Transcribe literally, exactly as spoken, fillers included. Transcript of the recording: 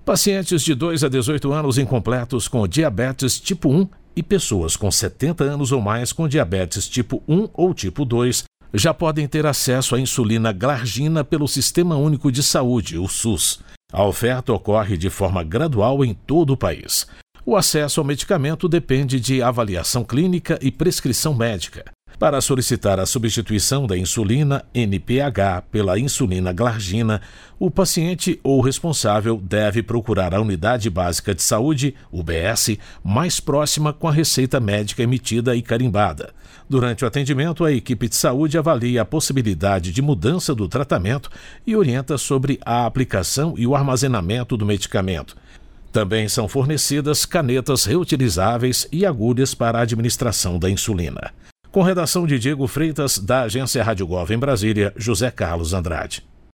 Pacientes de dois a dezoito anos incompletos com diabetes tipo um e pessoas com setenta anos ou mais com diabetes tipo um ou tipo dois já podem ter acesso à insulina glargina pelo Sistema Único de Saúde, o SUS. A oferta ocorre de forma gradual em todo o país. O acesso ao medicamento depende de avaliação clínica e prescrição médica. Para solicitar a substituição da insulina N P H pela insulina glargina, o paciente ou responsável deve procurar a Unidade Básica de Saúde, U B S, mais próxima com a receita médica emitida e carimbada. Durante o atendimento, a equipe de saúde avalia a possibilidade de mudança do tratamento e orienta sobre a aplicação e o armazenamento do medicamento. Também são fornecidas canetas reutilizáveis e agulhas para a administração da insulina. Com redação de Diego Freitas, da Agência Rádio Gov em Brasília, José Carlos Andrade.